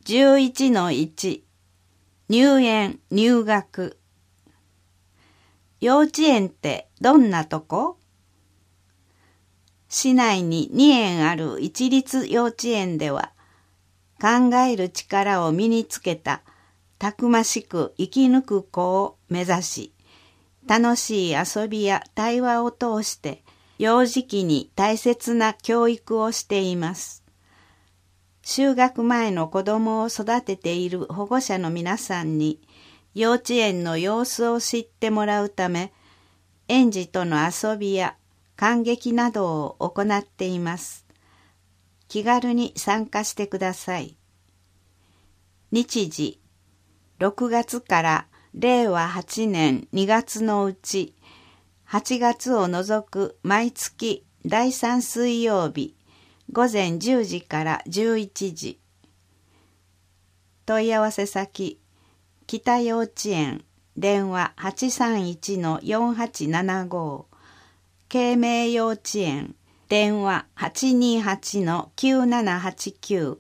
11-1 入園入学。幼稚園ってどんなとこ？市内に2園ある一律幼稚園では、考える力を身につけたたくましく生き抜く子を目指し、楽しい遊びや対話を通して幼児期に大切な教育をしています。就学前の子供を育てている保護者の皆さんに幼稚園の様子を知ってもらうため、園児との遊びや観劇などを行っています。気軽に参加してください。日時、6月から令和8年2月のうち、8月を除く毎月第3水曜日、午前10時から11時。問い合わせ先、北幼稚園、電話 831-4875、慶明幼稚園、電話 828-9789。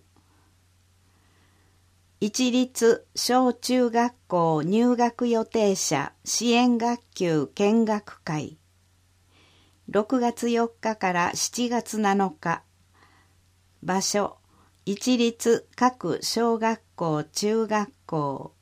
一律小中学校入学予定者支援学級見学会。6月4日から7月7日。場所、一律各小学校中学校。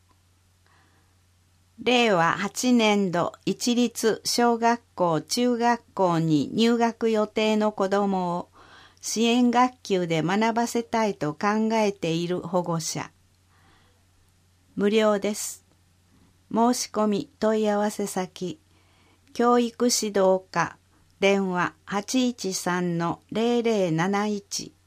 令和8年度一律小学校中学校に入学予定の子どもを支援学級で学ばせたいと考えている保護者。無料です。申し込み問い合わせ先、教育指導課、電話 813-0071